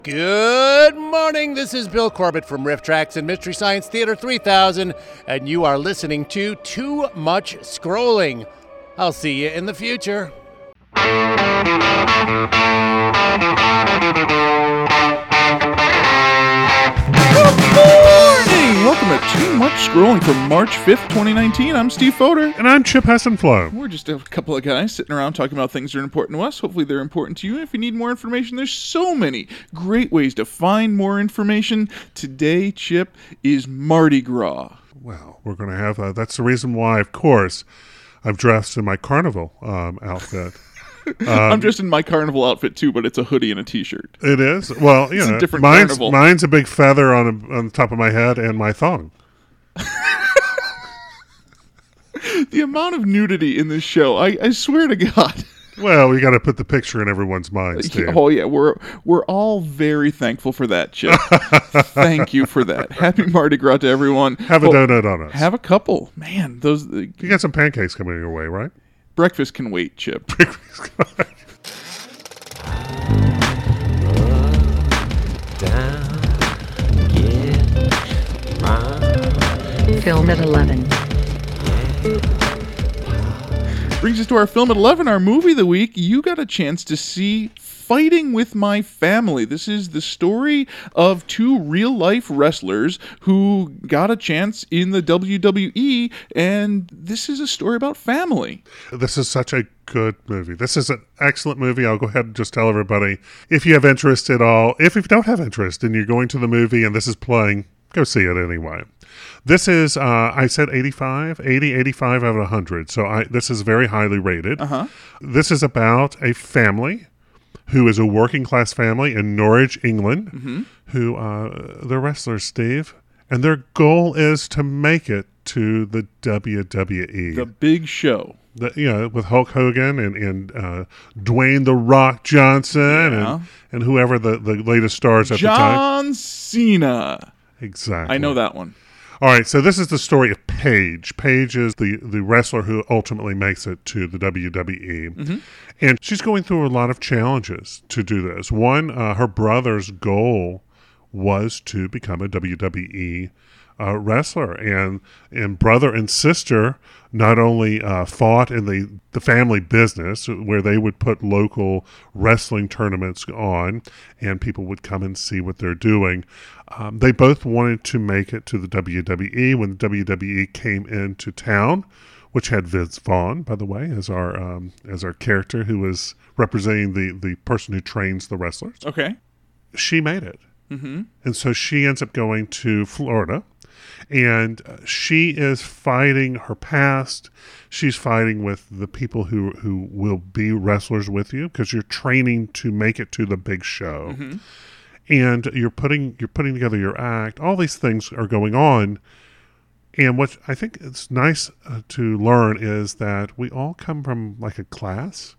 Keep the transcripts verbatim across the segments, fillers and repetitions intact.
Good morning, this is Bill Corbett from Riff Tracks and Mystery Science Theater three thousand, and you are listening to Too Much Scrolling. I'll see you in the future. Welcome to Too Much Scrolling for March fifth, twenty nineteen. I'm Steve Foder. And I'm Chip Hassenflow. We're just a couple of guys sitting around talking about things that are important to us. Hopefully they're important to you. And if you need more information, there's so many great ways to find more information. Today, Chip, is Mardi Gras. Well, we're going to have, uh, that's the reason why, of course, I'm dressed in my carnival um, outfit. Um, I'm dressed in my carnival outfit too, but it's a hoodie and a t-shirt. It is? Well, you it's know, a different mine's, carnival. Mine's a big feather on, a, on the top of my head and my thong. The amount of nudity in this show, I, I swear to God. Well, we got to put the picture in everyone's mind, Steve. Oh, yeah, we're we're all very thankful for that, Chip. Thank you for that. Happy Mardi Gras to everyone. Have a oh, donut on us. Have a couple. Man, those... Uh, you got some pancakes coming your way, right? Breakfast can wait, Chip. Film at eleven. Brings us to our film at eleven, our movie of the week. You got a chance to see Fighting with My Family. This is the story of two real-life wrestlers who got a chance in the W W E, and this is a story about family. This is such a good movie. This is an excellent movie. I'll go ahead and just tell everybody, if you have interest at all, if you don't have interest and you're going to the movie and this is playing, go see it anyway. This is, uh, I said eighty-five, eighty, eighty-five out of one hundred. So I, this is very highly rated. Uh-huh. This is about a family who is a working class family in Norwich, England, mm-hmm. who, uh, they're wrestlers, Steve, and their goal is to make it to the W W E. The big show. The, you know, with Hulk Hogan and, and uh, Dwayne The Rock Johnson yeah. and, and whoever the, the latest stars at John the time. John Cena. Exactly. I know that one. All right, so this is the story of Paige. Paige is the, the wrestler who ultimately makes it to the W W E. Mm-hmm. And she's going through a lot of challenges to do this. One, uh, her brother's goal was to become a W W E uh, wrestler. And and brother and sister not only uh, fought in the, the family business where they would put local wrestling tournaments on and people would come and see what they're doing. Um, they both wanted to make it to the W W E when the W W E came into town, which had Vince Vaughn, by the way, as our um, as our character who was representing the, the person who trains the wrestlers. Okay. She made it. Mm-hmm. And so she ends up going to Florida, and she is fighting her past. She's fighting with the people who, who will be wrestlers with you because you're training to make it to the big show. Mm-hmm. And you're putting you're putting together your act. All these things are going on. And what I think it's nice uh, to learn is that we all come from like a class.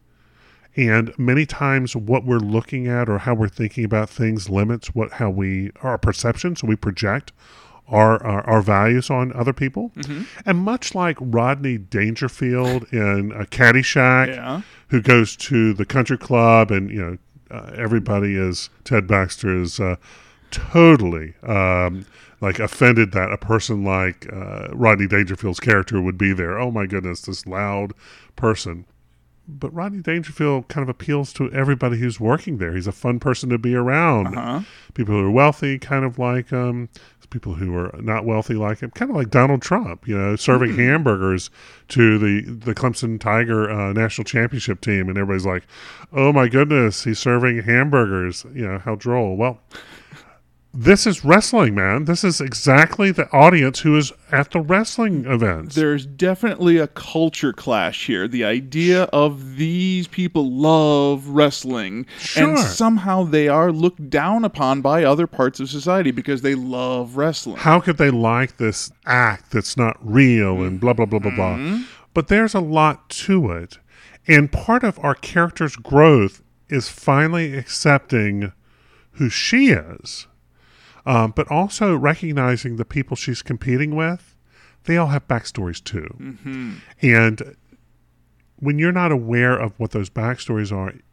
And many times what we're looking at or how we're thinking about things limits what how we our perception. So we project our our, our values on other people. Mm-hmm. And much like Rodney Dangerfield in a Caddyshack, yeah. who goes to the country club and, you know, Uh, everybody is, Ted Baxter is uh, totally um, like offended that a person like uh, Rodney Dangerfield's character would be there. Oh my goodness, this loud person. But Rodney Dangerfield kind of appeals to everybody who's working there. He's a fun person to be around. Uh-huh. People who are wealthy, kind of like um, people who are not wealthy like him, kind of like Donald Trump, you know, serving mm-hmm. hamburgers to the, the Clemson Tiger uh, national championship team. And everybody's like, oh my goodness, he's serving hamburgers. You know, how droll. Well, this is wrestling, man. This is exactly the audience who is at the wrestling events. There's definitely a culture clash here. The idea of these people love wrestling, sure. and somehow they are looked down upon by other parts of society because they love wrestling. How could they like this act that's not real and blah, blah, blah, blah, blah. Mm-hmm. But there's a lot to it. And part of our character's growth is finally accepting who she is. Um, but also recognizing the people she's competing with, they all have backstories too. Mm-hmm. And when you're not aware of what those backstories are,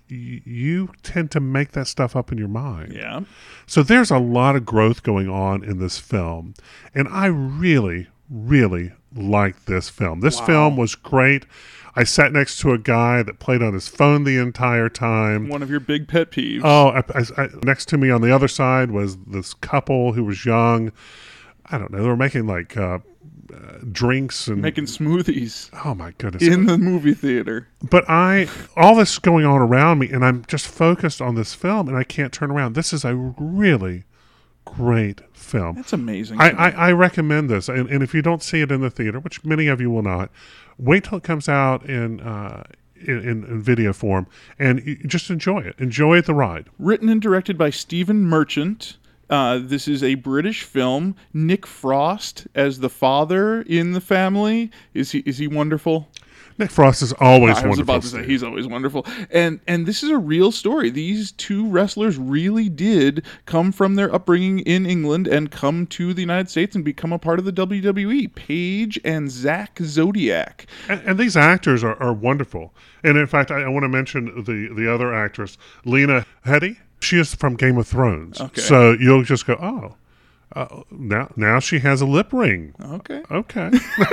y- you tend to make that stuff up in your mind. Yeah. So there's a lot of growth going on in this film. And I really, really like this film. This Wow. film was great. I sat next to a guy that played on his phone the entire time. One of your big pet peeves. Oh, I, I, I, next to me on the other side was this couple who was young. I don't know. They were making like uh, uh, drinks and Making smoothies oh my goodness. in the movie theater. But I, all this going on around me, and I'm just focused on this film, and I can't turn around. This is a really great film. That's amazing. I, I, I recommend this, and, and if you don't see it in the theater, which many of you will not, wait till it comes out in uh, in, in, in video form, and you just enjoy it. Enjoy the ride. Written and directed by Stephen Merchant. Uh, this is a British film. Nick Frost as the father in the family. Is he is he wonderful? Nick Frost is always I was wonderful. about to say Steve. he's always wonderful, and and this is a real story. These two wrestlers really did come from their upbringing in England and come to the United States and become a part of the W W E. Paige and Zach Zodiac. And, and these actors are, are wonderful. And in fact, I, I want to mention the, the other actress, Lena Headey. She is from Game of Thrones. Okay. So you'll just go, oh, uh, now now she has a lip ring. Okay. Okay.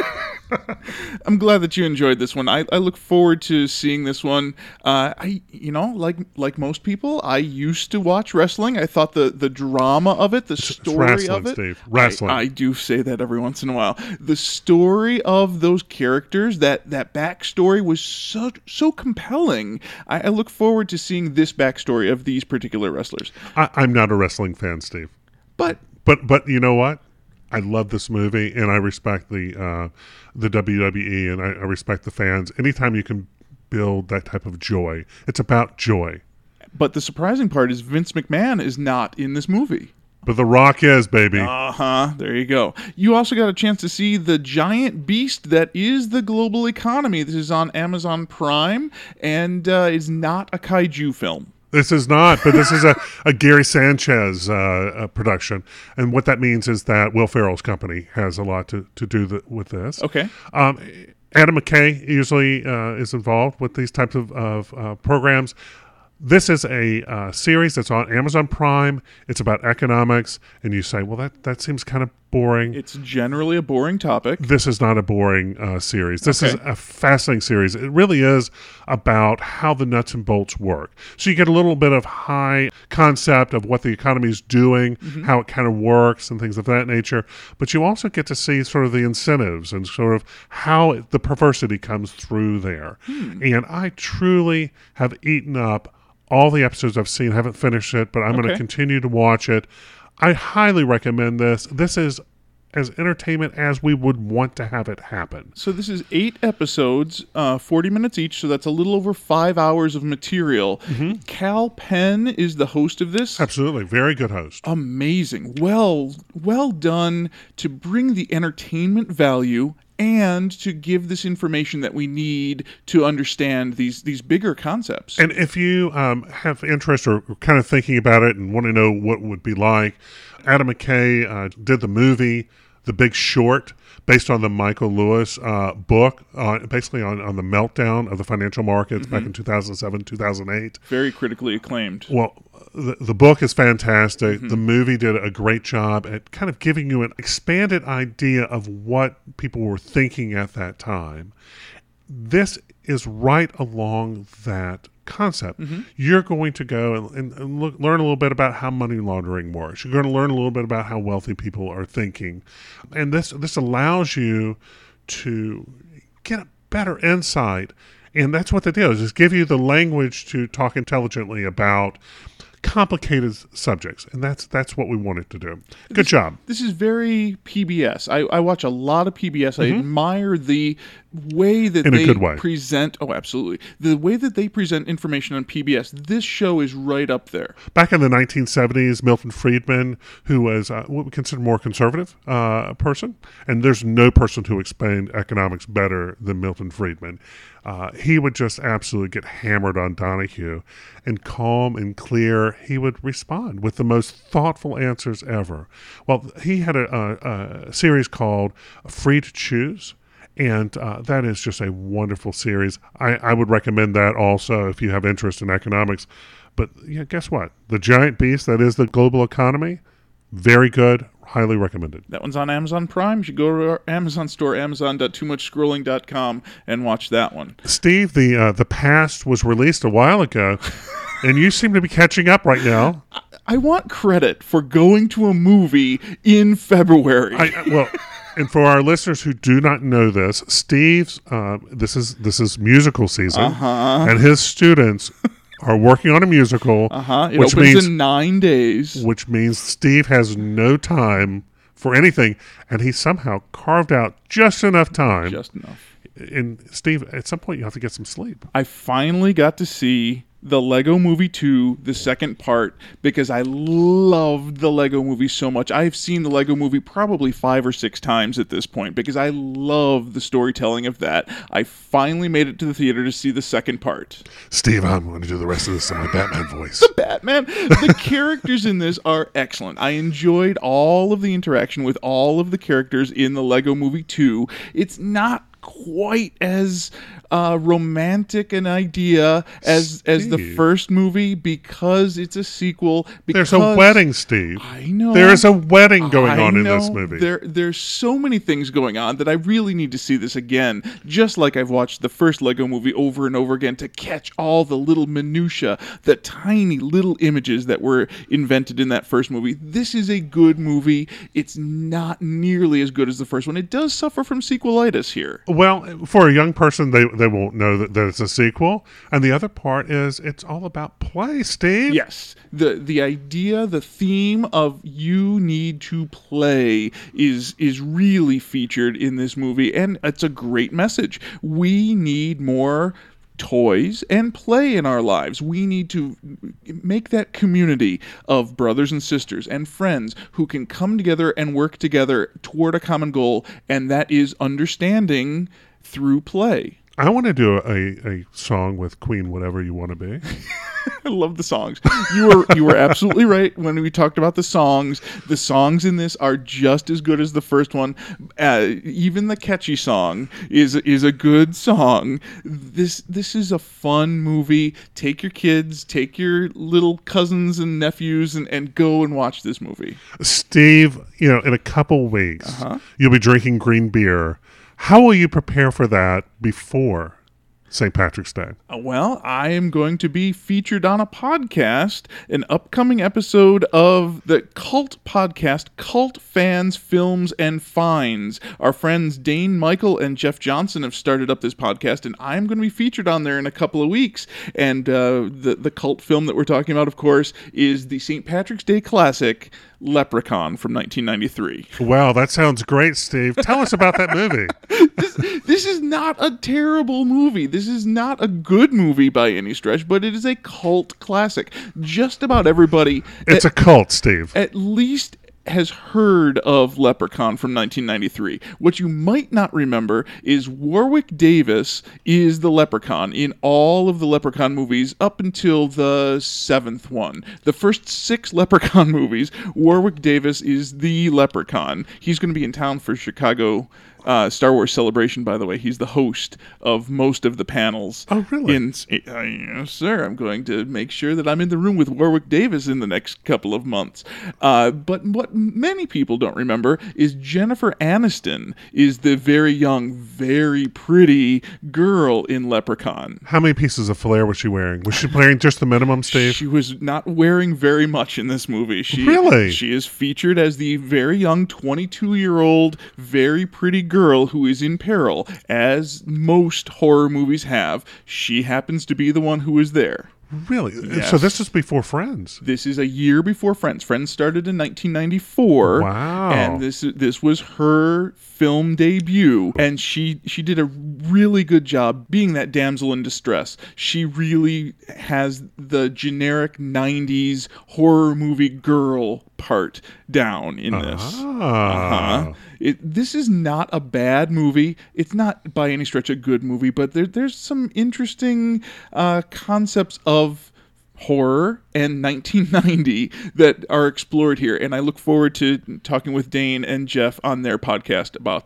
I'm glad that you enjoyed this one. I, I look forward to seeing this one. Uh, I, you know, like like most people, I used to watch wrestling. I thought the, the drama of it, the story wrestling, of it. Steve. Wrestling. I, I do say that every once in a while. The story of those characters, that that backstory was so so compelling. I, I look forward to seeing this backstory of these particular wrestlers. I, I'm not a wrestling fan, Steve. But But but you know what? I love this movie, and I respect the uh, the W W E, and I, I respect the fans. Anytime you can build that type of joy, it's about joy. but the surprising part is Vince McMahon is not in this movie. But The Rock is, baby. Uh huh. There you go. You also got a chance to see the giant beast that is the global economy. This is on Amazon Prime and uh, is not a kaiju film. This is not, but this is a, a Gary Sanchez uh, uh, production. And what that means is that Will Ferrell's company has a lot to, to do the, with this. Okay. Um, Adam McKay usually uh, is involved with these types of, of uh, programs. This is a uh, series that's on Amazon Prime. It's about economics. And you say, well, that, that seems kind of boring. It's generally a boring topic. This is not a boring uh, series. This Okay. is a fascinating series. It really is about how the nuts and bolts work. So you get a little bit of high concept of what the economy is doing, Mm-hmm. how it kind of works, and things of that nature. But you also get to see sort of the incentives and sort of how it, the perversity comes through there. Hmm. And I truly have eaten up all the episodes I've seen. Haven't finished it, but I'm going to Okay. continue to watch it. I highly recommend this. This is as entertainment as we would want to have it happen. So this is eight episodes, uh, forty minutes each, so that's a little over five hours of material. Mm-hmm. Cal Penn is the host of this. Absolutely. Very good host. Amazing. Well, well done to bring the entertainment value and to give this information that we need to understand these these bigger concepts. And if you um, have interest or kind of thinking about it and want to know what it would be like, Adam McKay uh, did the movie The Big Short, based on the Michael Lewis uh, book, uh, basically on, on the meltdown of the financial markets back in two thousand seven, two thousand eight. Very critically acclaimed. Well, the, the book is fantastic. The movie did a great job at kind of giving you an expanded idea of what people were thinking at that time. This is right along that concept. You're going to go and, and, and look, learn a little bit about how money laundering works. You're going to learn a little bit about how wealthy people are thinking. And this this allows you to get a better insight. And that's what they do, is just give you the language to talk intelligently about complicated subjects. And that's that's what we wanted to do. Good job. This is very P B S. I, I watch a lot of P B S. I admire the way that In a they good way. present. Oh, absolutely. The way that they present information on P B S. This show is right up there. Back in the nineteen seventies, Milton Friedman, who was uh, what we consider more conservative uh, person, and there's no person who explained economics better than Milton Friedman. Uh, he would just absolutely get hammered on Donahue, and calm and clear, he would respond with the most thoughtful answers ever. Well, he had a, a, a series called Free to Choose, And uh, that is just a wonderful series. I, I would recommend that also if you have interest in economics. But yeah, guess what? The giant beast that is the global economy, very good, highly recommended. That one's on Amazon Prime. You should go to our Amazon store, amazon dot too much scrolling dot com, and watch that one. Steve, the uh, the Past was released a while ago, and you seem to be catching up right now. I, I want credit for going to a movie in February. I, well... And for our listeners who do not know this, Steve's uh, this is this is musical season, uh-huh. and his students are working on a musical, uh-huh. It which opens means in nine days. Which means Steve has no time for anything, and he somehow carved out just enough time. Just enough. And Steve, at some point, you have to get some sleep. I finally got to see the Lego Movie two, the second part, because I loved the Lego Movie so much. I've seen the Lego Movie probably five or six times at this point because I love the storytelling of that. I finally made it to the theater to see the second part. Steve, I'm going to do the rest of this in my Batman voice. The Batman. The characters in this are excellent. I enjoyed all of the interaction with all of the characters in the Lego Movie two. It's not quite as uh, romantic an idea as Steve. as the first movie because it's a sequel. Because There's a wedding, Steve. I know. There is a wedding going I on in know. this movie. There, there's so many things going on that I really need to see this again, just like I've watched the first Lego Movie over and over again to catch all the little minutia, the tiny little images that were invented in that first movie. This is a good movie. It's not nearly as good as the first one. It does suffer from sequelitis here. Well, for a young person, they they won't know that, that it's a sequel. And the other part is it's all about play, Steve. Yes. The the idea, the theme of you need to play is is really featured in this movie, and it's a great message. We need more toys and play in our lives. We need to make that community of brothers and sisters and friends who can come together and work together toward a common goal, and that is understanding through play. I want to do a, a song with Queen, Whatever You Want to Be. I love the songs. You were you were absolutely right when we talked about the songs. The songs in this are just as good as the first one. Uh, even the catchy song is is a good song. This this is a fun movie. Take your kids, take your little cousins and nephews, and, and go and watch this movie. Steve, you know, in a couple weeks, Uh-huh. you'll be drinking green beer. How will you prepare for that before Saint Patrick's Day? Uh, Well, I am going to be featured on a podcast, an upcoming episode of the cult podcast, Cult Fans, Films, and Finds. Our friends Dane Michael and Jeff Johnson have started up this podcast, and I'm going to be featured on there in a couple of weeks. And uh, the, the cult film that we're talking about, of course, is the Saint Patrick's Day classic, Leprechaun from nineteen ninety-three. Wow, that sounds great, Steve. Tell us about that movie. this, this is not a terrible movie. This is not a good movie by any stretch, but it is a cult classic. Just about everybody It's at, a cult, Steve. at least has heard of Leprechaun from nineteen ninety-three. What you might not remember is Warwick Davis is the Leprechaun in all of the Leprechaun movies up until the seventh one. The first six Leprechaun movies, Warwick Davis is the Leprechaun. He's going to be in town for Chicago Uh, Star Wars Celebration, by the way. He's the host of most of the panels. Oh, really? In, uh, yes, sir. I'm going to make sure that I'm in the room with Warwick Davis in the next couple of months. Uh, but what many people don't remember is Jennifer Aniston is the very young, very pretty girl in Leprechaun. How many pieces of flair was she wearing? Was she wearing just the minimum, Steve? She was not wearing very much in this movie. She, Really? She is featured as the very young twenty-two-year-old, very pretty girl who is in peril, as most horror movies have. She happens to be the one who is there. Really? Yes. So this is before Friends. This is a year before Friends. Friends started in nineteen ninety-four. Wow. And this this was her film debut, and she she did a really good job being that damsel in distress. She really has the generic nineties horror movie girl part down in this. Ah. Uh-huh. It, this is not a bad movie. It's not by any stretch a good movie, but there, there's some interesting uh, concepts of horror and nineteen ninety that are explored here, and I look forward to talking with Dane and Jeff on their podcast about that.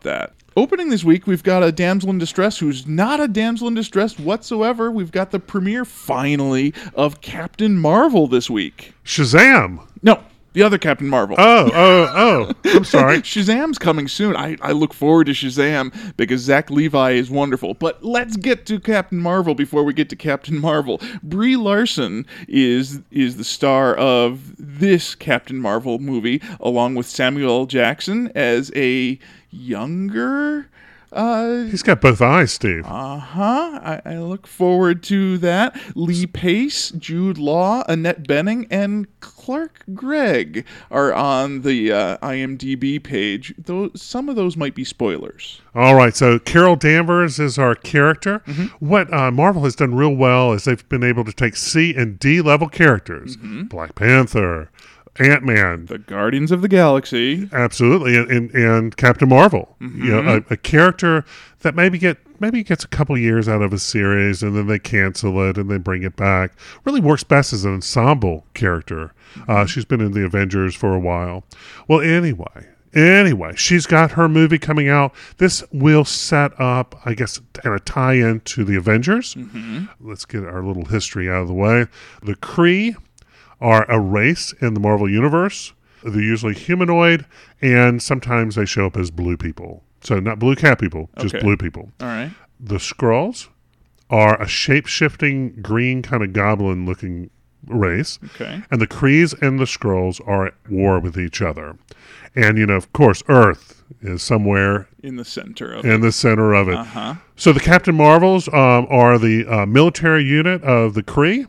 Opening this week, we've got a damsel in distress who's not a damsel in distress whatsoever. We've got the premiere, finally, of Captain Marvel this week. Shazam! No, the other Captain Marvel. Oh, oh, oh. I'm sorry. Shazam's coming soon. I, I look forward to Shazam because Zach Levi is wonderful. But let's get to Captain Marvel before we get to Captain Marvel. Brie Larson is is the star of this Captain Marvel movie, along with Samuel L. Jackson as a younger... Uh, He's got both eyes, Steve. Uh-huh. I, I look forward to that. Lee Pace, Jude Law, Annette Bening, and Clark Gregg are on the uh, IMDb page. Though some of those might be spoilers. All right, so Carol Danvers is our character. Mm-hmm. What uh, Marvel has done real well is they've been able to take C and D level characters. Mm-hmm. Black Panther, Ant-Man, the Guardians of the Galaxy, absolutely, and and, and Captain Marvel. Mm-hmm. You know, a, a character that maybe get maybe gets a couple years out of a series, and then they cancel it and they bring it back. Really works best as an ensemble character. Mm-hmm. Uh, she's been in the Avengers for a while. Well, anyway. Anyway, she's got her movie coming out. This will set up, I guess, kind of tie into the Avengers. Mm-hmm. Let's get our little history out of the way. The Kree are a race in the Marvel Universe. They're usually humanoid, and sometimes they show up as blue people. So not blue cat people, just okay. blue people. All right. The Skrulls are a shape-shifting, green kind of goblin-looking race. Okay. And the Krees and the Skrulls are at war with each other. And, you know, of course, Earth is somewhere in the center of in it. the center of it. Uh-huh. So the Captain Marvels um, are the uh, military unit of the Kree.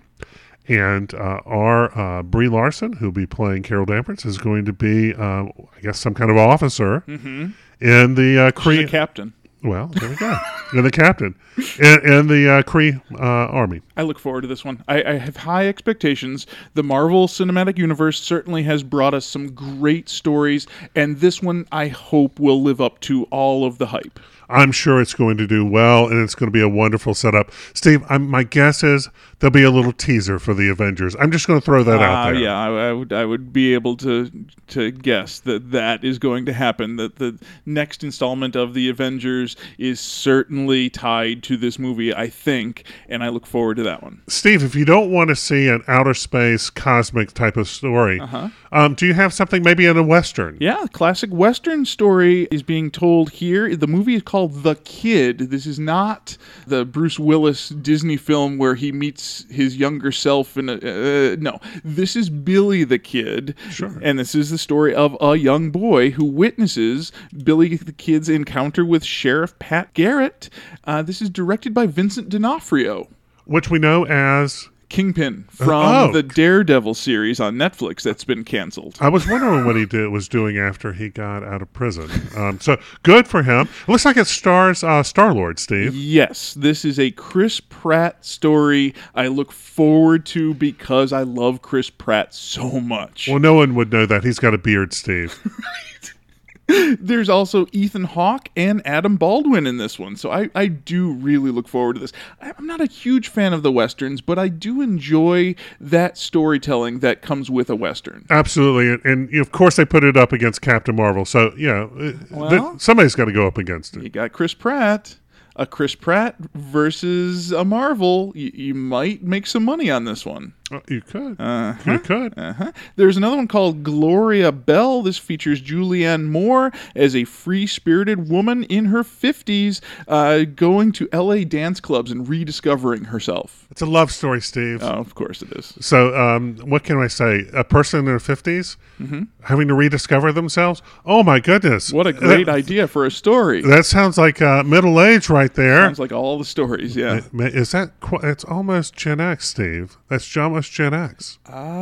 And uh, our uh, Brie Larson, who'll be playing Carol Danvers, is going to be, uh, I guess, some kind of officer mm-hmm. in the uh, Kree. She's a captain. Well, there we go. And the captain in, in the uh, Kree uh, army. I look forward to this one. I, I have high expectations. The Marvel Cinematic Universe certainly has brought us some great stories, and this one I hope will live up to all of the hype. I'm sure it's going to do well, and it's going to be a wonderful setup. Steve, I'm, my guess is there'll be a little teaser for the Avengers. I'm just going to throw that uh, out there. Yeah, I, I would I would be able to to guess that that is going to happen, that the next installment of the Avengers is certainly tied to this movie, I think, and I look forward to that one. Steve, if you don't want to see an outer space cosmic type of story, uh-huh. um, do you have something maybe in a Western? Yeah, classic Western story is being told here. The movie is called The Kid. This is not the Bruce Willis Disney film where he meets his younger self in a, uh, no, this is Billy the Kid. Sure. And this is the story of a young boy who witnesses Billy the Kid's encounter with Sheriff Pat Garrett. Uh, this is directed by Vincent D'Onofrio, which we know as Kingpin from oh. the Daredevil series on Netflix that's been canceled. I was wondering what he did was doing after he got out of prison. Um, so good for him. It looks like it stars uh, Star-Lord, Steve. Yes, this is a Chris Pratt story I look forward to because I love Chris Pratt so much. Well, no one would know that. He's got a beard, Steve. Right. There's also Ethan Hawke and Adam Baldwin in this one, so I, I do really look forward to this. I'm not a huge fan of the Westerns, but I do enjoy that storytelling that comes with a Western. Absolutely, and, and of course they put it up against Captain Marvel, so yeah, well, th- somebody's got to go up against it. You got Chris Pratt. A Chris Pratt versus a Marvel. You, you might make some money on this one. Uh, you could. Uh-huh. You could. Uh-huh. There's another one called Gloria Bell. This features Julianne Moore as a free-spirited woman in her fifties uh, going to L A dance clubs and rediscovering herself. It's a love story, Steve. Oh, of course it is. So um, what can I say? A person in their fifties mm-hmm. having to rediscover themselves? Oh, my goodness. What a great that, idea for a story. That sounds like uh, middle age right there. Sounds like all the stories, yeah. Is that, qu- it's almost Gen X, Steve. That's almost Gen X.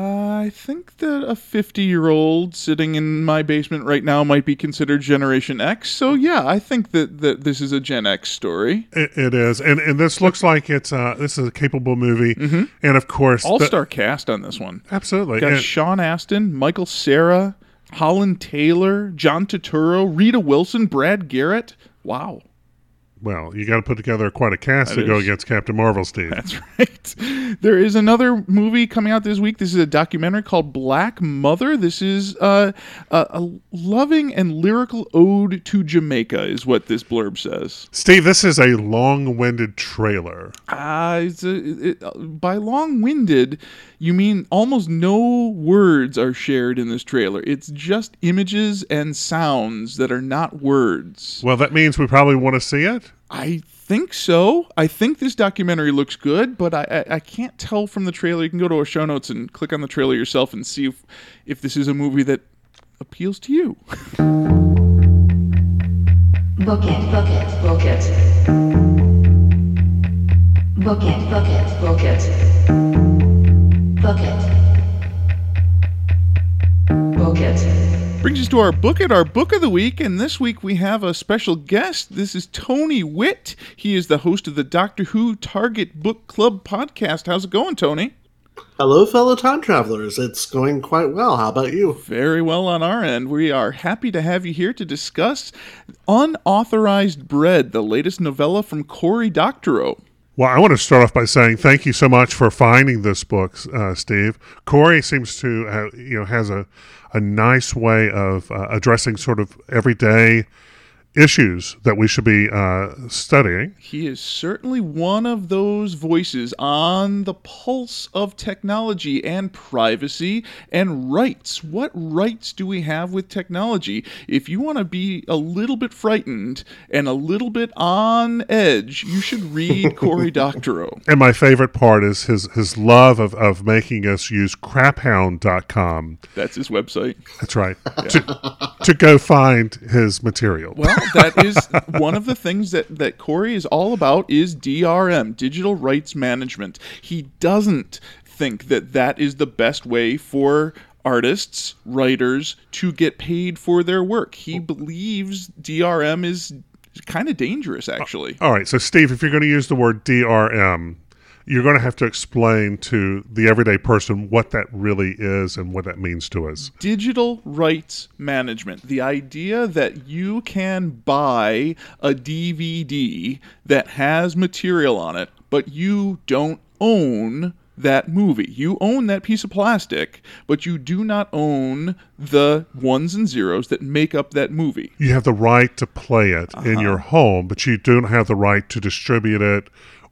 I think that a fifty-year-old sitting in my basement right now might be considered Generation X. So, yeah, I think that, that this is a Gen X story. It, it is. And and this looks like it's uh, this is a capable movie. Mm-hmm. And, of course... All-star the, cast on this one. Absolutely. Got and, Sean Astin, Michael Cera, Holland Taylor, John Turturro, Rita Wilson, Brad Garrett. Wow. well, you got to put together quite a cast That to go is. against Captain Marvel, Steve. That's right. There is another movie coming out this week. This is a documentary called Black Mother. This is uh, a, a loving and lyrical ode to Jamaica, is what this blurb says. Steve, this is a long-winded trailer. Uh, it's a, it, by long-winded, you mean almost no words are shared in this trailer. It's just images and sounds that are not words. Well, that means we probably want to see it. I think so. I think this documentary looks good, but I, I, I can't tell from the trailer. You can go to our show notes and click on the trailer yourself and see if, if this is a movie that appeals to you. Book it, book it, book it. Book it, book it, book it. Book it. Book it. Brings us to our book it, our book of the week, and this week we have a special guest. This is Tony Witt. He is the host of the Doctor Who Target Book Club podcast. How's it going, Tony? Hello, fellow time travelers. It's going quite well. How about you? Very well on our end. We are happy to have you here to discuss Unauthorized Bread, the latest novella from Cory Doctorow. Well, I want to start off by saying thank you so much for finding this book, uh, Steve. Cory seems to have, you know, has a, a nice way of uh, addressing sort of everyday issues that we should be uh, studying. He is certainly one of those voices on the pulse of technology and privacy and rights. What rights do we have with technology? If you want to be a little bit frightened and a little bit on edge, you should read Cory Doctorow. And my favorite part is his, his love of, of making us use crap hound dot com. That's his website. That's right. to, to go find his material. Well, that is one of the things that, that Cory is all about is D R M, digital rights management. He doesn't think that that is the best way for artists, writers to get paid for their work. He believes D R M is kind of dangerous, actually. All right. So, Steve, if you're going to use the word D R M, you're going to have to explain to the everyday person what that really is and what that means to us. Digital rights management. The idea that you can buy a D V D that has material on it, but you don't own that movie. You own that piece of plastic, but you do not own the ones and zeros that make up that movie. You have the right to play it uh-huh. in your home, but you don't have the right to distribute it.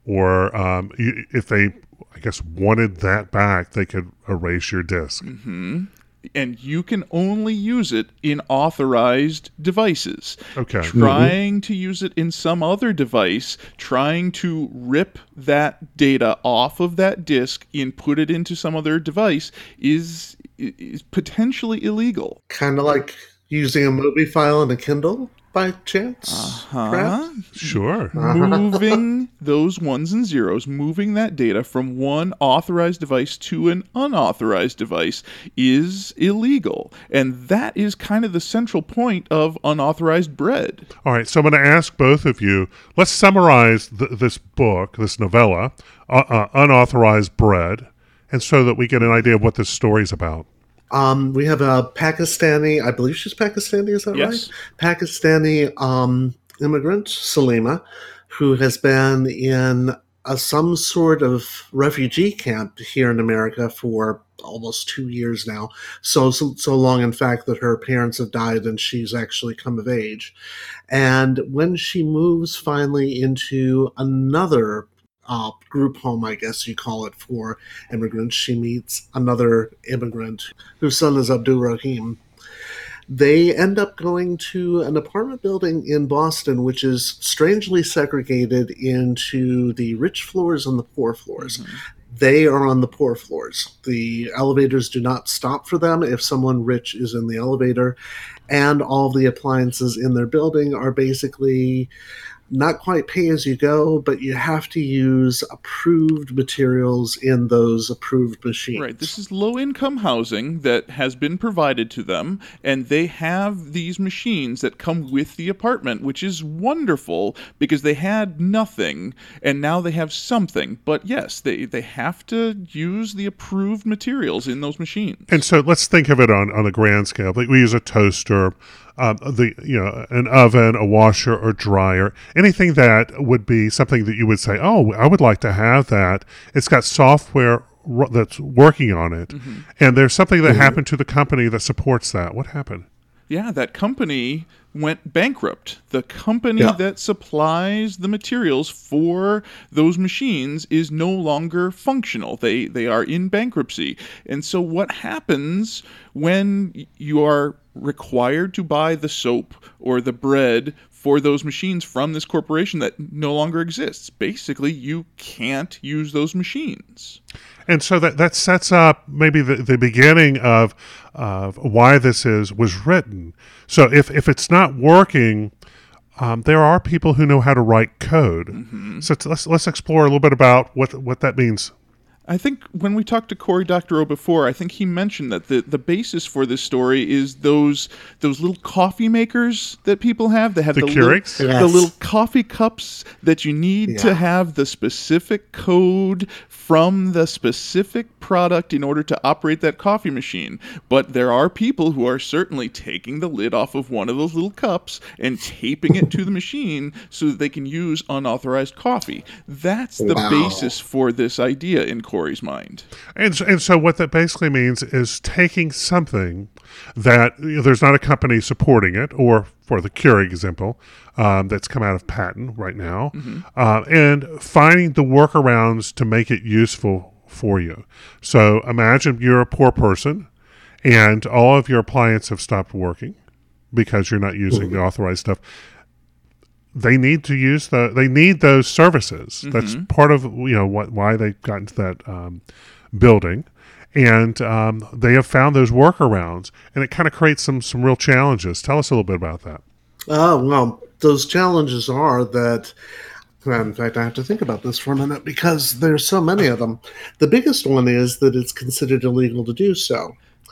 Or um, if they, I guess, wanted that back, they could erase your disc. Mm-hmm. And you can only use it in authorized devices. Okay. Trying mm-hmm. to use it in some other device, trying to rip that data off of that disc and put it into some other device is, is potentially illegal. Kind of like using a movie file in a Kindle? By chance, uh-huh. perhaps? Sure. Moving those ones and zeros, moving that data from one authorized device to an unauthorized device is illegal. And that is kind of the central point of Unauthorized Bread. All right, so I'm going to ask both of you, let's summarize th- this book, this novella, uh, uh, Unauthorized Bread, and so that we get an idea of what this story is about. Um, we have a Pakistani, I believe she's Pakistani, is that yes. right? Pakistani um, immigrant, Salima, who has been in a, some sort of refugee camp here in America for almost two years now. So, so, so long, in fact, that her parents have died and she's actually come of age. And when she moves finally into another Uh, group home, I guess you call it, for immigrants, she meets another immigrant whose son is Abdul Rahim. They end up going to an apartment building in Boston, which is strangely segregated into the rich floors and the poor floors. Mm-hmm. They are on the poor floors. The elevators do not stop for them if someone rich is in the elevator, and all the appliances in their building are basically not quite pay as you go, but you have to use approved materials in those approved machines. Right. This is low-income housing that has been provided to them, and they have these machines that come with the apartment, which is wonderful because they had nothing, and now they have something. But yes, they, they have to use the approved materials in those machines. And so let's think of it on, on a grand scale. Like we use a toaster, Um, the you know an oven, a washer or dryer, anything that would be something that you would say, oh, I would like to have that. It's got software ro- that's working on it. Mm-hmm. And there's something that mm-hmm. happened to the company that supports that. What happened? Yeah, that company went bankrupt. The company Yeah. that supplies the materials for those machines is no longer functional. They they are in bankruptcy. And so what happens when you are required to buy the soap or the bread for those machines from this corporation that no longer exists? Basically, you can't use those machines. And so that, that sets up maybe the, the beginning of of why this is was written. So if, if it's not working, um, there are people who know how to write code. Mm-hmm. So let's let's explore a little bit about what what that means. I think when we talked to Cory Doctorow before, I think he mentioned that the, the basis for this story is those those little coffee makers that people have. They have the the, Keurigs? little, Yes. the little coffee cups that you need Yeah. to have the specific code from the specific product in order to operate that coffee machine. But there are people who are certainly taking the lid off of one of those little cups and taping it to the machine so that they can use unauthorized coffee. That's the Wow. basis for this idea in Cory's mind. And so, and so what that basically means is taking something that you know, there's not a company supporting it, or for the Keurig example, um, that's come out of patent right now, mm-hmm. uh, and finding the workarounds to make it useful for you. So imagine you're a poor person and all of your appliances have stopped working because you're not using the authorized stuff. They need to use the. They need those services. Mm-hmm. That's part of you know what why they got into that um, building, and um, they have found those workarounds, and it kind of creates some some real challenges. Tell us a little bit about that. Oh, well, those challenges are that, well, in fact, I have to think about this for a minute because there's so many of them. The biggest one is that it's considered illegal to do so.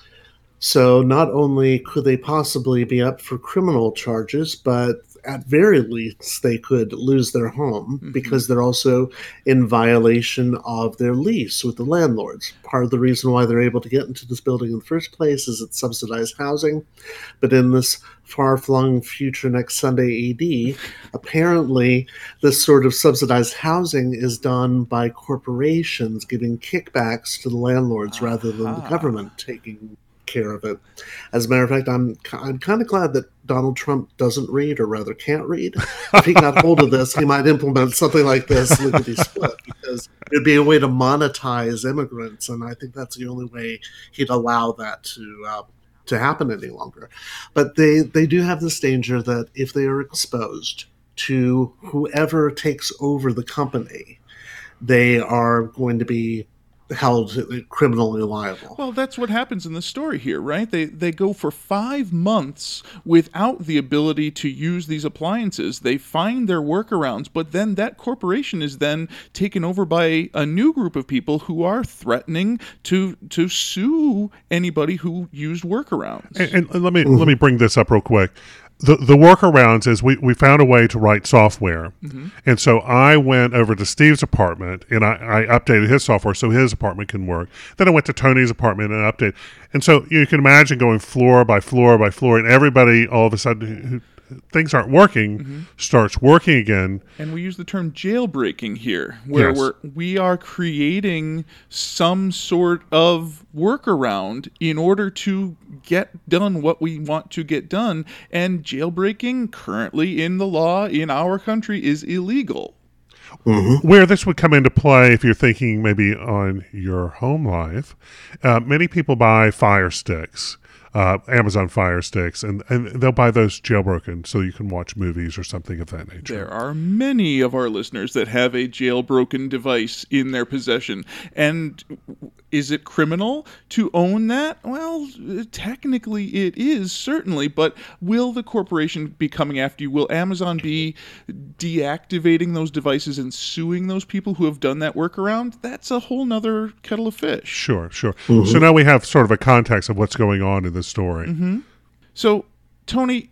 So not only could they possibly be up for criminal charges, but at very least they could lose their home mm-hmm. because they're also in violation of their lease with the landlords. Part of the reason why they're able to get into this building in the first place is it's subsidized housing. But in this far-flung future next Sunday A D, apparently this sort of subsidized housing is done by corporations giving kickbacks to the landlords uh-huh. rather than the government taking care of it. As a matter of fact, I'm I'm kind of glad that Donald Trump doesn't read, or rather can't read. If he got hold of this, he might implement something like this, lickety split, because it'd be a way to monetize immigrants, and I think that's the only way he'd allow that to uh, to happen any longer. But they they do have this danger that if they are exposed to whoever takes over the company, they are going to be held criminally liable. Well, that's what happens in the story here, right? They they go for five months without the ability to use these appliances. They find their workarounds, but then that corporation is then taken over by a new group of people who are threatening to to sue anybody who used workarounds. And, and let me mm-hmm. let me bring this up real quick. The the workarounds is we, we found a way to write software. Mm-hmm. And so I went over to Steve's apartment and I, I updated his software so his apartment can work. Then I went to Tony's apartment and updated. And so you can imagine going floor by floor by floor, and everybody all of a sudden who, things aren't working mm-hmm. starts working again. And we use the term jailbreaking here, where yes. we're, we are creating some sort of workaround in order to get done what we want to get done. And jailbreaking currently in the law in our country is illegal. Mm-hmm. Where this would come into play, if you're thinking maybe on your home life, uh, many people buy Fire Sticks. Uh, Amazon Fire Sticks, and, and they'll buy those jailbroken so you can watch movies or something of that nature. There are many of our listeners that have a jailbroken device in their possession. And is it criminal to own that? Well, technically it is, certainly, but will the corporation be coming after you? Will Amazon be deactivating those devices and suing those people who have done that workaround? That's a whole nother kettle of fish. Sure, sure. Mm-hmm. So now we have sort of a context of what's going on in this story. Mm-hmm. So, Tony,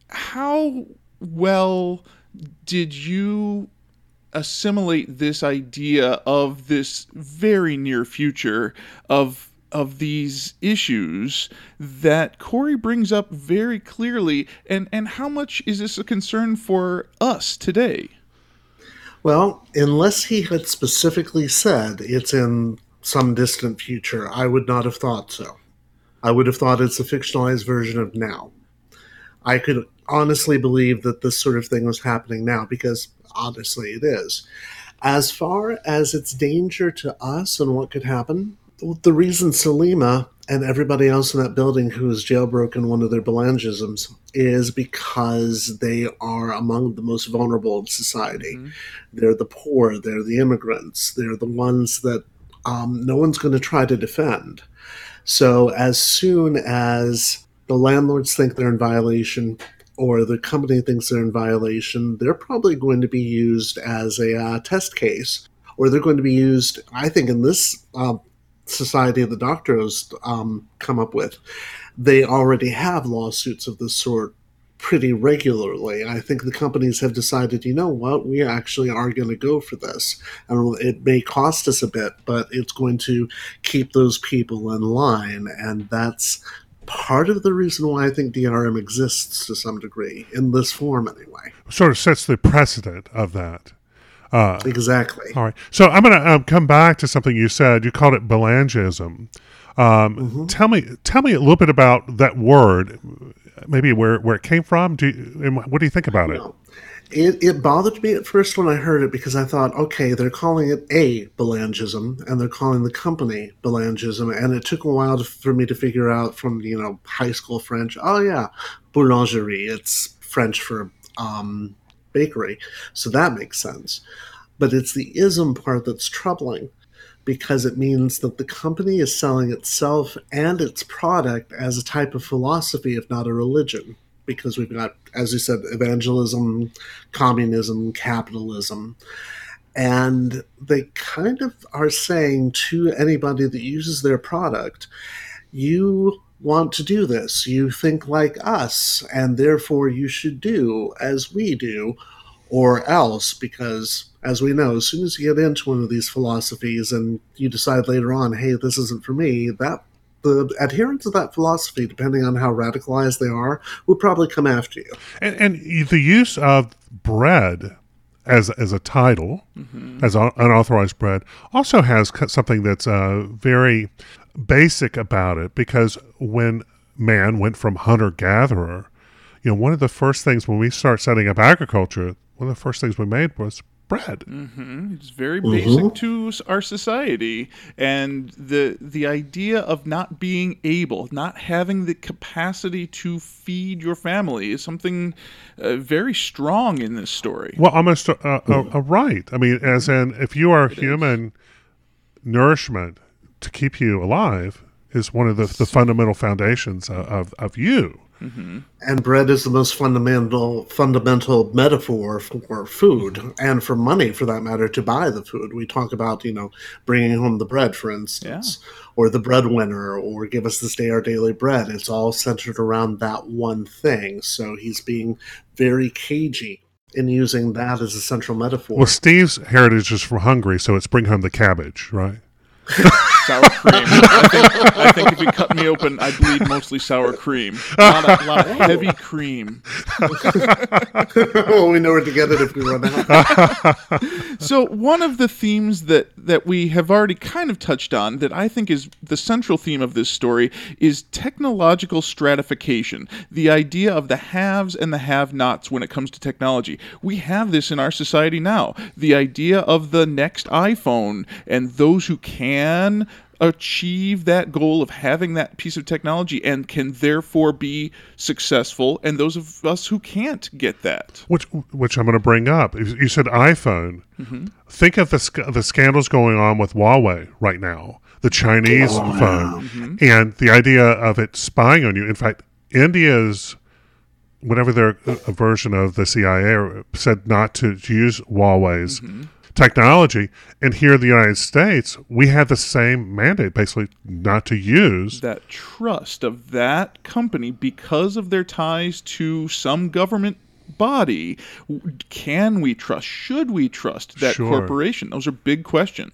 how well did you assimilate this idea of this very near future of of these issues that Corey brings up very clearly, and, and how much is this a concern for us today? Well, unless he had specifically said it's in some distant future, I would not have thought so. I would have thought it's a fictionalized version of now. I could honestly believe that this sort of thing was happening now, because honestly it is. As far as its danger to us and what could happen, the reason Selima and everybody else in that building who is jailbroken one of their belangisms is because they are among the most vulnerable in society. Mm-hmm. They're the poor, they're the immigrants, they're the ones that um, no one's going to try to defend. So as soon as the landlords think they're in violation, or the company thinks they're in violation, they're probably going to be used as a uh, test case, or they're going to be used, I think, in this uh, society the doctors um, come up with. They already have lawsuits of this sort pretty regularly. I think the companies have decided, you know what, we actually are going to go for this. And it may cost us a bit, but it's going to keep those people in line, and that's part of the reason why I think D R M exists to some degree, in this form anyway. Sort of sets the precedent of that. Uh, exactly. All right. So I'm going to um, come back to something you said. You called it belangism. Um, mm-hmm. Tell me, tell me a little bit about that word, maybe where, where it came from. Do you, and what do you think about it? No. It, it bothered me at first when I heard it, because I thought, okay, they're calling it a belangism, and they're calling the company belangism, and it took a while to, for me to figure out from, you know, high school French, oh yeah, boulangerie, it's French for um, bakery, so that makes sense. But it's the ism part that's troubling, because it means that the company is selling itself and its product as a type of philosophy, if not a religion. Because we've got, as you said, evangelism, communism, capitalism. And they kind of are saying to anybody that uses their product, you want to do this. You think like us, and therefore you should do as we do, or else, because as we know, as soon as you get into one of these philosophies and you decide later on, hey, this isn't for me, that the adherents of that philosophy, depending on how radicalized they are, will probably come after you. And, and the use of bread as as a title, mm-hmm. as unauthorized bread, also has something that's uh, very basic about it, because when man went from hunter-gatherer, you know, one of the first things when we start setting up agriculture, one of the first things we made was bread. Mm-hmm. It's very basic mm-hmm. to our society, and the the idea of not being able, not having the capacity to feed your family is something uh, very strong in this story. Well, almost a, a, a right. I mean, as in, if you are it human, is. nourishment to keep you alive is one of the, the fundamental foundations of, of, of you. Mm-hmm. And bread is the most fundamental fundamental metaphor for food, and for money, for that matter, to buy the food. We talk about, you know, bringing home the bread, for instance, yeah. or the breadwinner, or give us this day our daily bread. It's all centered around that one thing. So he's being very cagey in using that as a central metaphor. Well, Steve's heritage is from Hungary, so it's bring home the cabbage, right? Sour cream. I think, I think if you cut me open, I bleed mostly sour cream. A lot of, a lot of heavy cream. Well, we know where to get it if we run out. So one of the themes that, that we have already kind of touched on, that I think is the central theme of this story, is technological stratification. The idea of the haves and the have-nots when it comes to technology. We have this in our society now. The idea of the next iPhone, and those who can achieve that goal of having that piece of technology and can therefore be successful, and those of us who can't get that. Which which I'm going to bring up. You said iPhone. Mm-hmm. Think of the sc- the scandals going on with Huawei right now, the Chinese oh, phone, mm-hmm. and the idea of it spying on you. In fact, India's, whatever their uh, version of the C I A said not to, to use Huawei's mm-hmm. technology, and here in the United States, we have the same mandate, basically not to use. That trust of that company, because of their ties to some government body, can we trust, should we trust that sure. corporation? Those are big questions.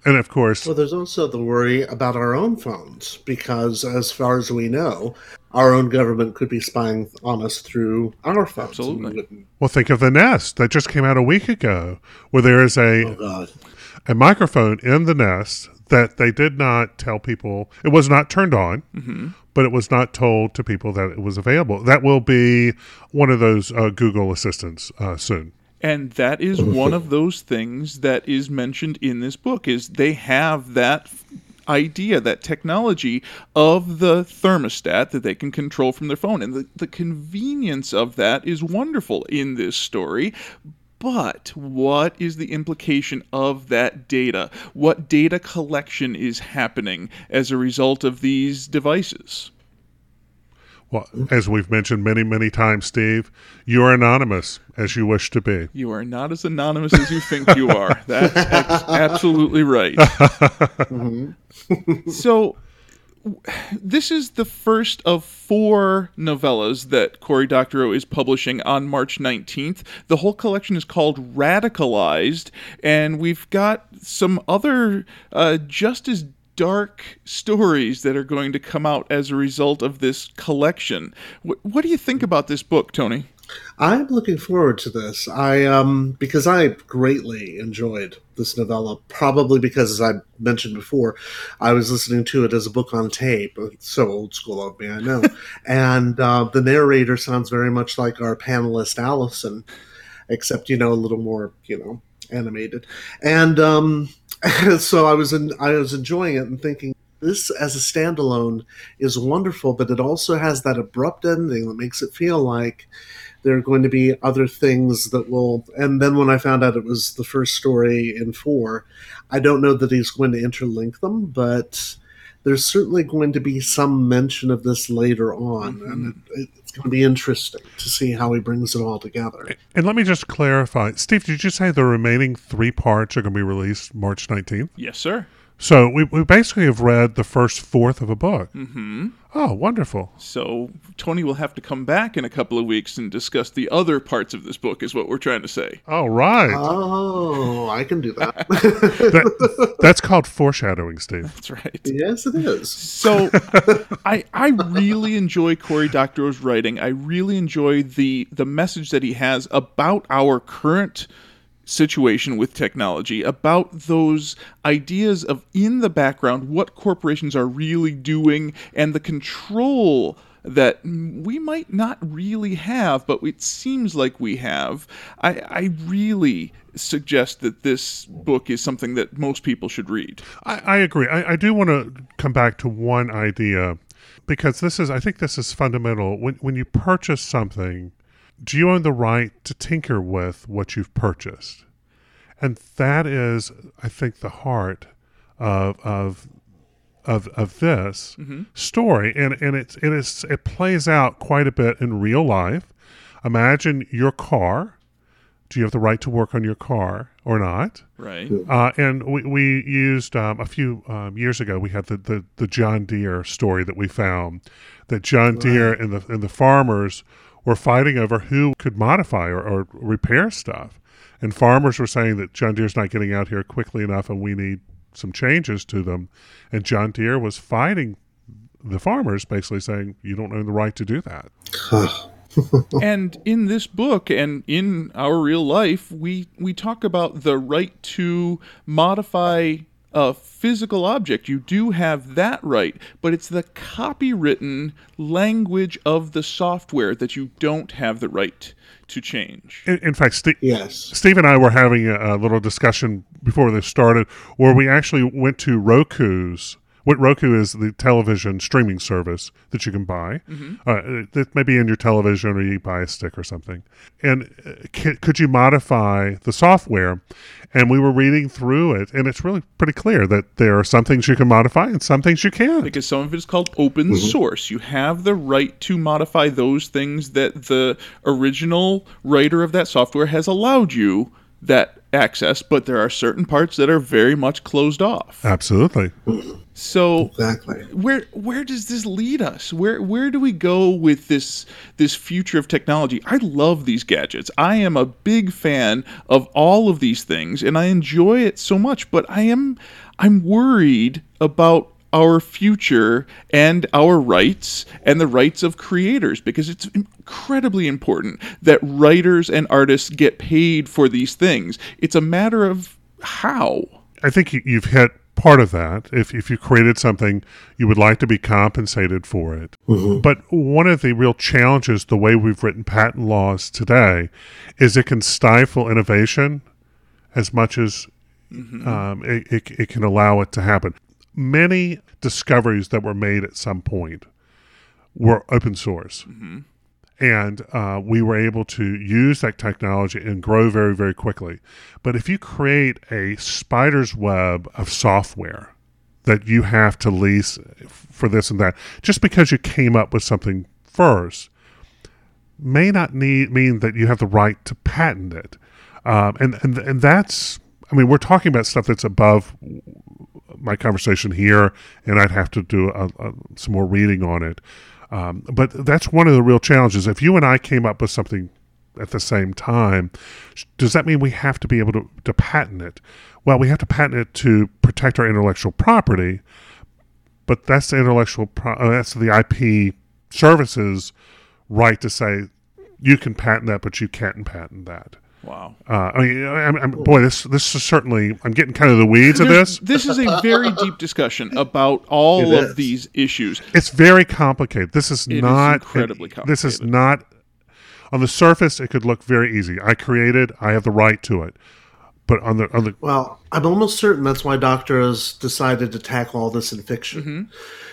And of course, Well, there's also the worry about our own phones, because as far as we know, our own government could be spying on us through our phones. Absolutely. And we wouldn't- well, think of the Nest that just came out a week ago, where there is a Oh, God. a microphone in the Nest that they did not tell people. It was not turned on, Mm-hmm. but it was not told to people that it was available. That will be one of those uh, Google assistants uh, soon. And that is one of those things that is mentioned in this book, is they have that idea, that technology of the thermostat that they can control from their phone. And the, the convenience of that is wonderful in this story. But what is the implication of that data? What data collection is happening as a result of these devices? Well, as we've mentioned many, many times, Steve, you are anonymous as you wish to be. You are not as anonymous as you think you are. That's ex- absolutely right. So, w- this is the first of four novellas that Cory Doctorow is publishing on March nineteenth. The whole collection is called Radicalized, and we've got some other uh, just as dark stories that are going to come out as a result of this collection. Wh- what do you think about this book, Tony? I'm looking forward to this. I um because I greatly enjoyed this novella, probably because, as I mentioned before, I was listening to it as a book on tape. It's so old school of me, I know. And uh, the narrator sounds very much like our panelist Allison, except, you know, a little more, you know, animated. And um, so I was in, I was enjoying it and thinking, this as a standalone is wonderful, but it also has that abrupt ending that makes it feel like there are going to be other things that will. And then when I found out it was the first story in four, I don't know that he's going to interlink them, but there's certainly going to be some mention of this later on. Mm-hmm. And it, it's going to be interesting to see how he brings it all together. And let me just clarify. Steve, did you say the remaining three parts are going to be released March nineteenth? Yes, sir. So we, we basically have read the first fourth of a book. Mm-hmm. Oh, wonderful. So Tony will have to come back in a couple of weeks and discuss the other parts of this book, is what we're trying to say. All right. Oh, I can do that. that that's called foreshadowing, Steve. That's right. Yes, it is. So I I really enjoy Cory Doctorow's writing. I really enjoy the the message that he has about our current situation with technology, about those ideas of, in the background, what corporations are really doing and the control that we might not really have, but it seems like we have. I, I really suggest that this book is something that most people should read. I, I agree. I, I do want to come back to one idea, because this is, I think this is fundamental. When when you purchase something, do you own the right to tinker with what you've purchased? And that is, I think, the heart of of of of this mm-hmm. story, and and it's it is it plays out quite a bit in real life. Imagine your car. Do you have the right to work on your car or not? Right. Uh, and we we used um, a few um, years ago. We had the, the the John Deere story that we found, that John right. Deere and the and the farmers were fighting over who could modify or, or repair stuff. And farmers were saying that John Deere's not getting out here quickly enough and we need some changes to them. And John Deere was fighting the farmers, basically saying, you don't own the right to do that. And in this book and in our real life, we, we talk about the right to modify a physical object. You do have that right, but it's the copywritten language of the software that you don't have the right to change. In, in fact, Steve, yes. Steve and I were having a, a little discussion before this started where we actually went to Roku's. What Roku is the television streaming service that you can buy. Mm-hmm. Uh, that may be in your television, or you buy a stick or something. And uh, c- could you modify the software? And we were reading through it, and it's really pretty clear that there are some things you can modify and some things you can't. Because some of it is called open mm-hmm. source. You have the right to modify those things that the original writer of that software has allowed you that access, but there are certain parts that are very much closed off. Absolutely. So Exactly. where where does this lead us? Where where do we go with this this future of technology? I love these gadgets. I am a big fan of all of these things, and I enjoy it so much, but I am I'm worried about our future and our rights and the rights of creators, because it's incredibly important that writers and artists get paid for these things. It's a matter of how. I think you- you've hit part of that. If if you created something, you would like to be compensated for it. But one of the real challenges, the way we've written patent laws today, is it can stifle innovation as much as um, it, it, it can allow it to happen. Many discoveries that were made at some point were open source. And uh, we were able to use that technology and grow very, very quickly. But if you create a spider's web of software that you have to lease for this and that, just because you came up with something first, may not need mean that you have the right to patent it. Um, and, and, and that's, I mean, we're talking about stuff that's above my conversation here, and I'd have to do a, a, some more reading on it. Um, but that's one of the real challenges. If you and I came up with something at the same time, does that mean we have to be able to, to patent it? Well, we have to patent it to protect our intellectual property, but that's the intellectual pro- uh, that's the I P services right to say you can patent that, but you can't patent that. Wow. Uh, I mean, I'm, I'm, boy, this this is certainly, I'm getting kind of the weeds of There's- this. This is a very deep discussion about all It of is. these issues. It's very complicated. This is It is not incredibly This is complicated. not on the surface. It could look very easy. I created. I have the right to it. But on the on the Well, I'm almost certain that's why doctors decided to tackle all this in fiction, Mm-hmm.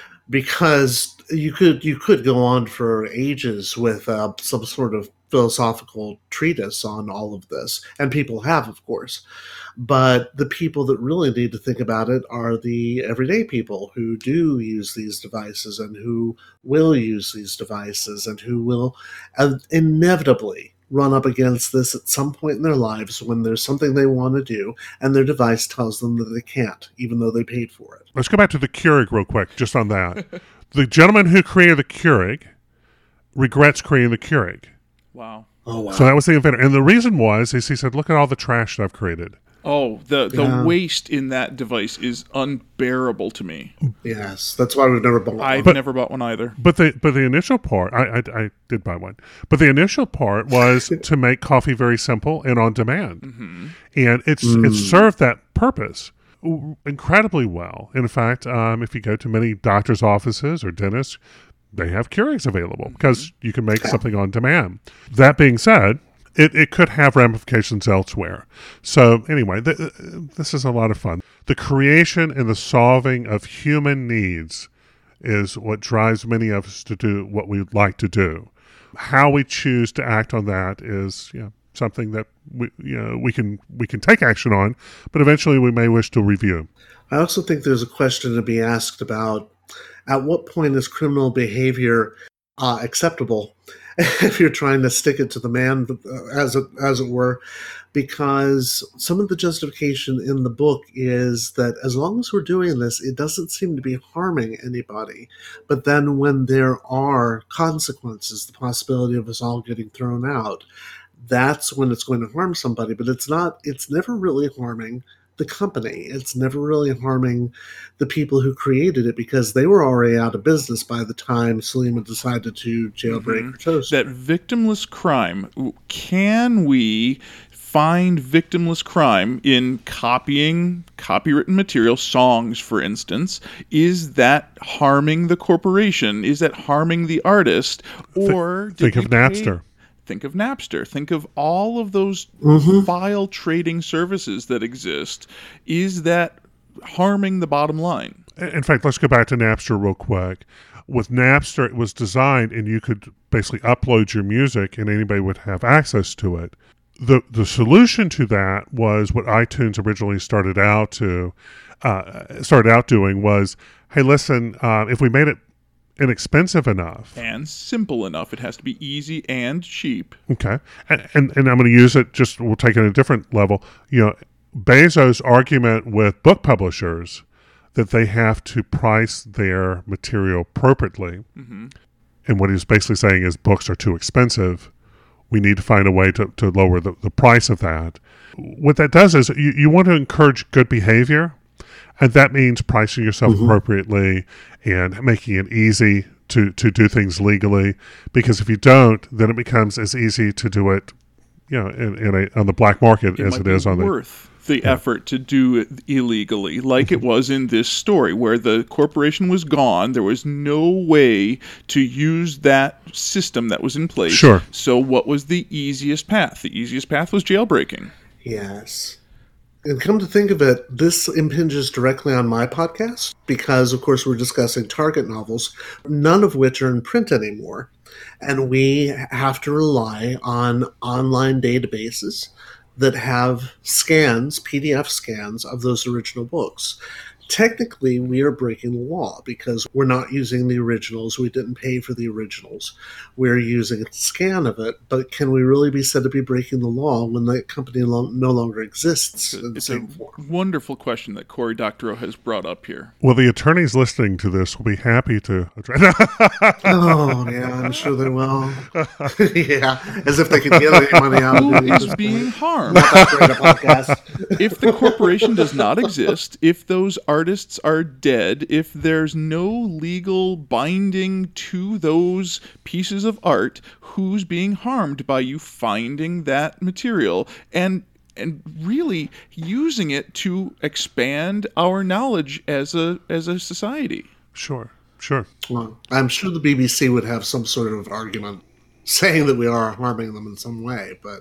because you could you could go on for ages with uh, some sort of philosophical treatise on all of this, and people have, of course. But the people that really need to think about it are the everyday people who do use these devices and who will use these devices and who will uh, inevitably run up against this at some point in their lives when there's something they want to do and their device tells them that they can't, even though they paid for it. let's go back to the Keurig real quick, just on that. The gentleman who created the Keurig regrets creating the Keurig. Wow. Oh, wow. So that was the inventor, and the reason was is he said, "Look at all the trash that I've created." Oh, the, the Yeah. waste in that device is unbearable to me. Yes, that's why we've never bought one. I've But- never bought one either. But the but the initial part, I, I I did buy one. But the initial part was to make coffee very simple and on demand, and it's it served that purpose w- incredibly well. In fact, um, if you go to many doctors' offices or dentists, they have Keurigs available because you can make something on demand. That being said, it, it could have ramifications elsewhere. So anyway, th- th- this is a lot of fun. The creation and the solving of human needs is what drives many of us to do what we'd like to do. How we choose to act on that is, you know, something that we, you know, we can we can take action on, but eventually we may wish to review. I also think there's a question to be asked about at what point is criminal behavior uh, acceptable if you're trying to stick it to the man, uh, as it, as it were, because some of the justification in the book is that as long as we're doing this, it doesn't seem to be harming anybody. But then when there are consequences, the possibility of us all getting thrown out, that's when it's going to harm somebody. But it's not, it's never really harming the company. It's never really harming the people who created it because they were already out of business by the time Selima decided to jailbreak her toaster. That victimless crime, can we find victimless crime in copying copywritten material, songs, for instance? Is that harming the corporation? Is that harming the artist? Or did Think of we pay- Napster. Think of Napster. Think of all of those file trading services that exist. Is that harming the bottom line? In fact, let's go back to Napster real quick. With Napster, it was designed, and you could basically upload your music, and anybody would have access to it. The the solution to that was what iTunes originally started out to uh, started out doing was, hey, listen, uh, if we made it inexpensive enough. And simple enough. It has to be easy and cheap. Okay. And, and, and I'm going to use it, just we'll take it at a different level. You know, Bezos' argument with book publishers that they have to price their material appropriately. Mm-hmm. And what he's basically saying is books are too expensive. We need to find a way to, to lower the, the price of that. What that does is you, you want to encourage good behavior, and that means pricing yourself mm-hmm. appropriately and making it easy to, to do things legally. Because if you don't, then it becomes as easy to do it, you know, in, in a, on the black market it as it is on the worth the yeah. effort to do it illegally, like mm-hmm. it was in this story, where the corporation was gone. There was no way to use that system that was in place. Sure. So what was the easiest path? The easiest path was jailbreaking. Yes. And come to think of it, this impinges directly on my podcast because, of course, we're discussing Target novels, none of which are in print anymore. And we have to rely on online databases that have scans, P D F scans of those original books. Technically, we are breaking the law because we're not using the originals. We didn't pay for the originals. We're using a scan of it. But can we really be said to be breaking the law when the company lo- no longer exists in the same form? It's a wonderful question that Cory Doctorow has brought up here. Well, the attorneys listening to this will be happy to address. Oh, yeah, I'm sure they will. Yeah, as if they could get any money out of it. Who is being harmed? Not that great a podcast. If the corporation does not exist, if those artists are dead, if there's no legal binding to those pieces of art, who's being harmed by you finding that material and and really using it to expand our knowledge as a as a society? Sure, sure. Well, I'm sure the B B C would have some sort of argument saying that we are harming them in some way, but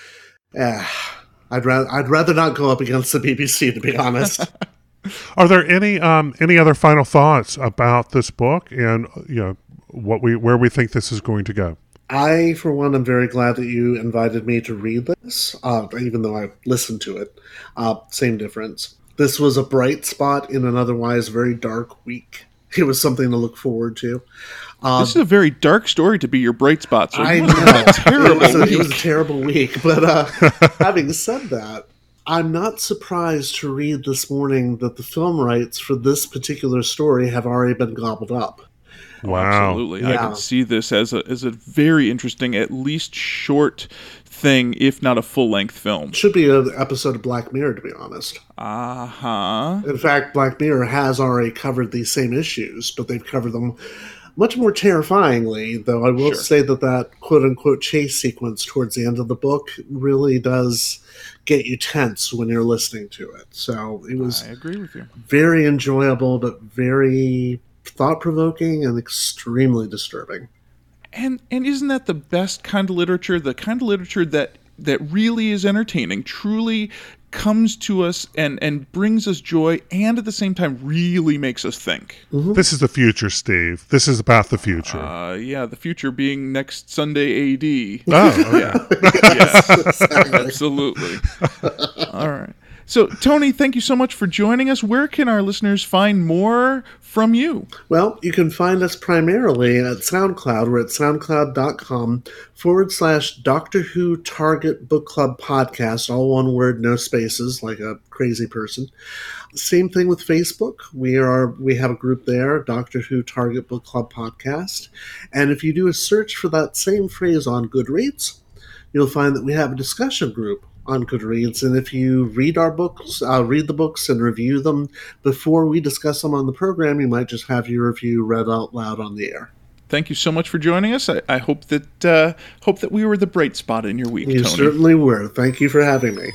uh, I'd rather I'd rather not go up against the B B C, to be honest. Are there any um, any other final thoughts about this book and you know what we where we think this is going to go? I, for one, am very glad that you invited me to read this, uh, even though I listened to it. Uh, same difference. This was a bright spot in an otherwise very dark week. It was something to look forward to. Um, this is a very dark story to be your bright spot. So I know. Terrible it, was a, week. it was a terrible week. But uh, having said that, I'm not surprised to read this morning that the film rights for this particular story have already been gobbled up. Wow. Absolutely. Yeah. I can see this as a as a very interesting, at least short thing, if not a full-length film. It should be an episode of Black Mirror, to be honest. Uh-huh. In fact, Black Mirror has already covered these same issues, but they've covered them much more terrifyingly, though I will Sure. say that that quote-unquote chase sequence towards the end of the book really does get you tense when you're listening to it. So it was I agree with you. very enjoyable, but very thought-provoking and extremely disturbing. And and isn't that the best kind of literature? The kind of literature that that really is entertaining, truly comes to us and, and brings us joy, and at the same time really makes us think. Mm-hmm. This is the future, Steve. This is about the future. Uh, yeah, the future being next Sunday A D. Oh, yeah. Yes, absolutely. All right. So, Tony, thank you so much for joining us. Where can our listeners find more from you? Well, you can find us primarily at SoundCloud. We're at soundcloud.com forward slash Doctor Who Target Book Club Podcast. All one word, no spaces, like a crazy person. Same thing with Facebook. We are we have a group there, Doctor Who Target Book Club Podcast. And if you do a search for that same phrase on Goodreads, you'll find that we have a discussion group on Goodreads, and if you read our books, uh, read the books and review them before we discuss them on the program, you might just have your review read out loud on the air. Thank you so much for joining us. I, I hope that uh, hope that we were the bright spot in your week, You Tony. certainly were. Thank you for having me.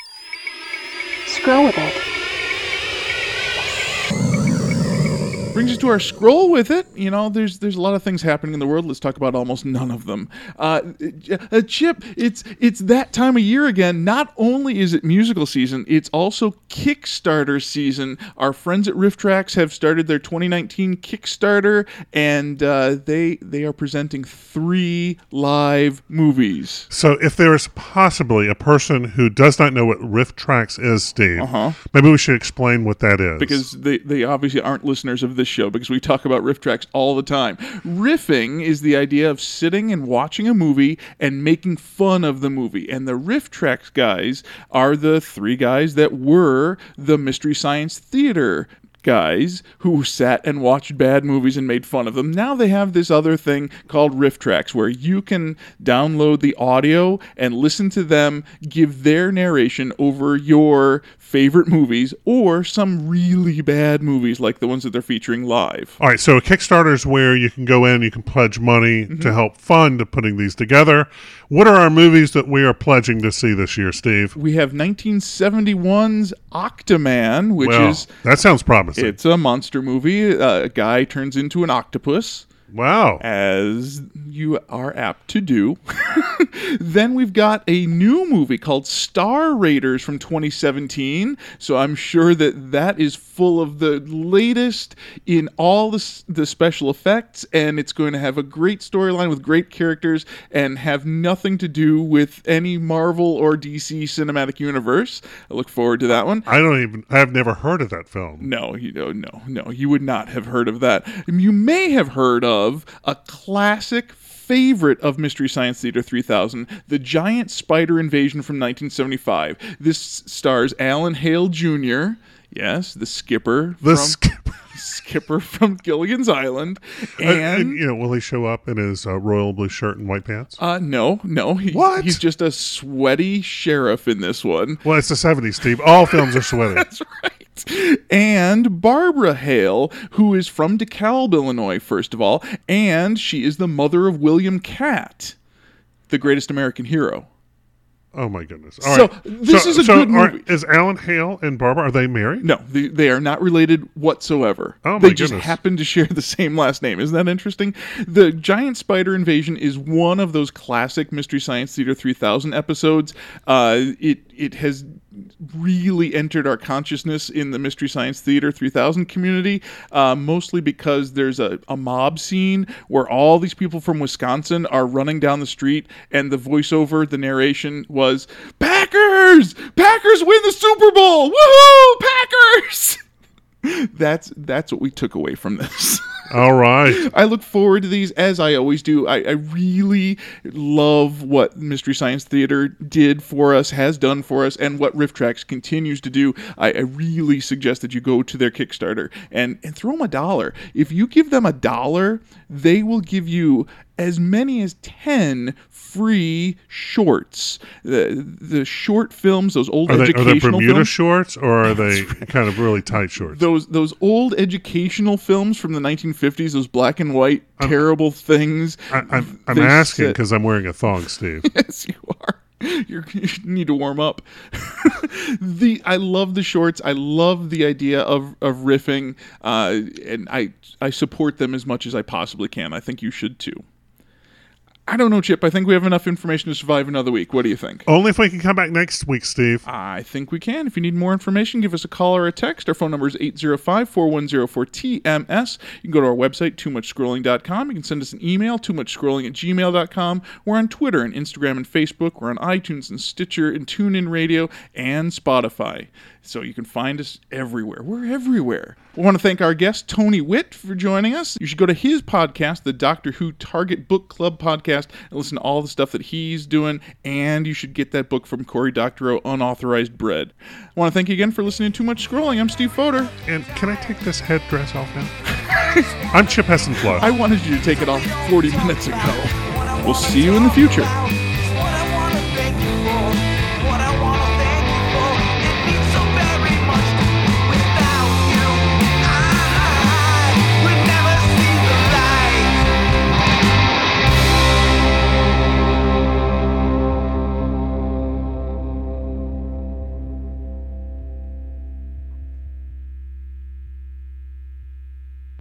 Scroll with it. Brings us to our scroll with it. You know, there's there's a lot of things happening in the world. Let's talk about almost none of them. Uh, uh, Chip, it's it's that time of year again. Not only is it musical season, it's also Kickstarter season. Our friends at RiffTrax have started their twenty nineteen Kickstarter, and uh, they they are presenting three live movies. So if there is possibly a person who does not know what RiffTrax is, Steve, Uh-huh. maybe we should explain what that is. Because they, they obviously aren't listeners of this show, because we talk about RiffTrax all the time. Riffing is the idea of sitting and watching a movie and making fun of the movie. And the RiffTrax guys are the three guys that were the Mystery Science Theater guys who sat and watched bad movies and made fun of them. Now they have this other thing called RiffTrax, where you can download the audio and listen to them give their narration over your favorite movies or some really bad movies like the ones that they're featuring live. All right, so a Kickstarter is where you can go in, you can pledge money Mm-hmm. to help fund putting these together. What are our movies that we are pledging to see this year, Steve? We have nineteen seventy-one's Octoman, which Well, is that sounds promising. it's a monster movie. Uh, a guy turns into an octopus, Wow. as you are apt to do. Then we've got a new movie called Star Raiders from twenty seventeen. So I'm sure that that is full of the latest in all the, s- the special effects, and it's going to have a great storyline with great characters and have nothing to do with any Marvel or D C cinematic universe. I look forward to that one. I don't even, I've never heard of that film. No, you know, no, no, you would not have heard of that. You may have heard of a classic favorite of Mystery Science Theater three thousand, The Giant Spider Invasion from nineteen seventy-five. This stars Alan Hale Junior, yes, the skipper The from skip. skipper from Gilligan's Island, And, and you know, will he show up in his uh, royal blue shirt and white pants? uh, no, no, he, What? he's just a sweaty sheriff in this one. Well, it's the seventies, Steve. All films are sweaty. That's right. And Barbara Hale, who is from DeKalb, Illinois, first of all, and she is the mother of William Catt, the greatest American hero. Oh, my goodness. All So, right. this is a so good are- movie. Is Alan Hale and Barbara, are they married? No, they, they are not related whatsoever. Oh, my they just goodness. happen to share the same last name. Isn't that interesting? The Giant Spider Invasion is one of those classic Mystery Science Theater three thousand episodes. Uh, it it has really entered our consciousness in the Mystery Science Theater three thousand community, uh, mostly because there's a, a mob scene where all these people from Wisconsin are running down the street, and the voiceover, the narration was, Packers! Packers win the Super Bowl! Woohoo! Packers! That's that's what we took away from this. All right. I look forward to these, as I always do. I, I really love what Mystery Science Theater did for us, has done for us, and what RiffTrax continues to do. I, I really suggest that you go to their Kickstarter and, and throw them a dollar. If you give them a dollar, they will give you as many as ten free shorts. The the short films, those old Are they, are educational they Bermuda films. shorts, or are they kind of really tight shorts? Those those old educational films from the nineteen fifties, those black and white terrible things. I, I'm, I'm They asking said- because I'm wearing a thong, Steve. Yes, you are. You're, you need to warm up. the I love the shorts. I love the idea of of riffing, uh, and I I support them as much as I possibly can. I think you should too. I don't know, Chip. I think we have enough information to survive another week. What do you think? Only if we can come back next week, Steve. I think we can. If you need more information, give us a call or a text. Our phone number is eight zero five, four one zero four, T M S. You can go to our website, too much scrolling dot com. You can send us an email, too much scrolling at gmail dot com. We're on Twitter and Instagram and Facebook. We're on iTunes and Stitcher and TuneIn Radio and Spotify. So you can find us everywhere. We're everywhere. We want to thank our guest, Tony Witt, for joining us. You should go to his podcast, the Doctor Who Target Book Club podcast, and listen to all the stuff that he's doing. And you should get that book from Cory Doctorow, Unauthorized Bread. I want to thank you again for listening to Too Much Scrolling. I'm Steve Fodor. And can I take this headdress off now? I'm Chip Hessenflow. I wanted you to take it off forty minutes ago. We'll see you in the future.